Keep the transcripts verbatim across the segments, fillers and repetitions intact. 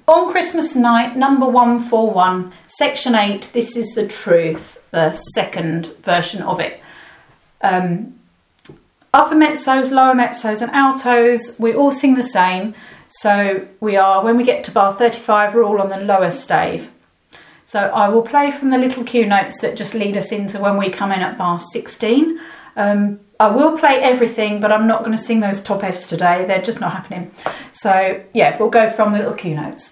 On Christmas night, number one forty-one, section eight, This Is the Truth, the second version of it. Um, upper mezzos, lower mezzos and altos, we all sing the same. So we are, when we get to bar thirty-five, we're all on the lower stave. So I will play from the little cue notes that just lead us into when we come in at bar sixteen. Um, I will play everything, but I'm not going to sing those top Fs today. They're just not happening. So yeah, we'll go from the little cue notes.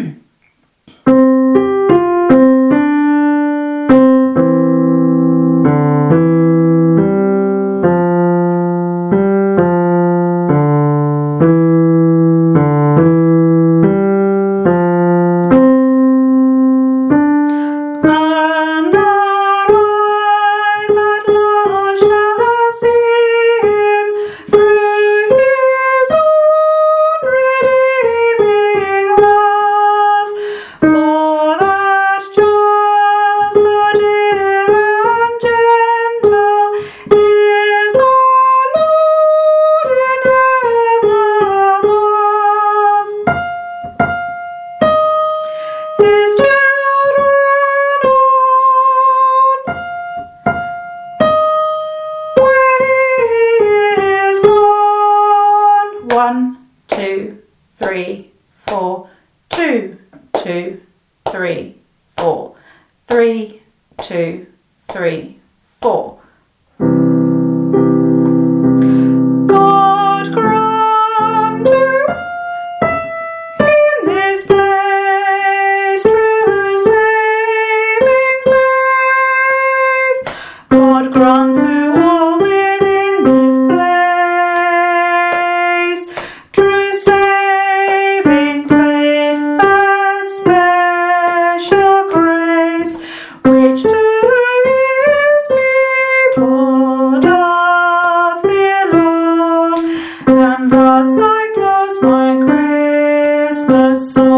One, two, three, four, two, two, three, four, three, two, three, four. God grant to in this place true saving faith. God grant to all within this place true saving faith, that special grace which to his people doth belong. And thus I close my Christmas song.